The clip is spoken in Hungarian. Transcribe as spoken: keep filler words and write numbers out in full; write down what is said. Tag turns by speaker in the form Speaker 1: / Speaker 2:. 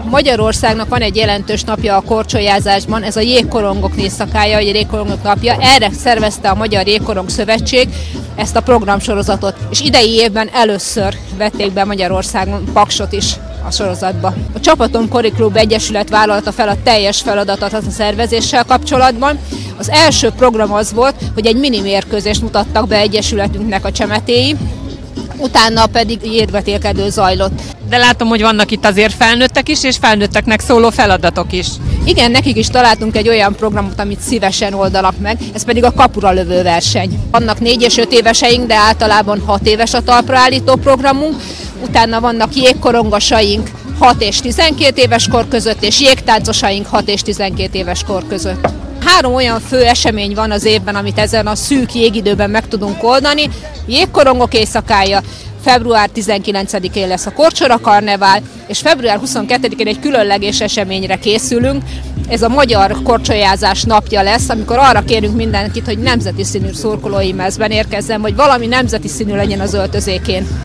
Speaker 1: Magyarországnak van egy jelentős napja a korcsolyázásban, ez a jégkorongok éjszakája, vagy a jégkorongok napja. Erre szervezte a Magyar Jégkorong Szövetség ezt a programsorozatot, és idei évben először vették be Magyarországon Paksot is a sorozatba. A Csapaton Kori Klub Egyesület vállalta fel a teljes feladatot a szervezéssel kapcsolatban. Az első program az volt, hogy egy mini mérkőzést mutattak be egyesületünknek a csemetéi, utána pedig jégvetélkedő zajlott.
Speaker 2: De látom, hogy vannak itt azért felnőttek is, és felnőtteknek szóló feladatok is.
Speaker 1: Igen, nekik is találtunk egy olyan programot, amit szívesen oldanak meg, ez pedig a kapura lövő verseny. Vannak négy és öt éveseink, de általában hat éves a talpra állító programunk, utána vannak jégkorongosaink hat és tizenkét éves kor között, és jégtáncosaink hat és tizenkét éves kor között. Három olyan fő esemény van az évben, amit ezen a szűk jégidőben meg tudunk oldani. Jégkorongok éjszakája, február tizenkilencedikén lesz a Korcsora Karnevál, és február huszonkettedikén egy különleges eseményre készülünk. Ez a Magyar Korcsolyázás napja lesz, amikor arra kérünk mindenkit, hogy nemzeti színű szurkolói mezben érkezzen, vagy valami nemzeti színű legyen az öltözékén.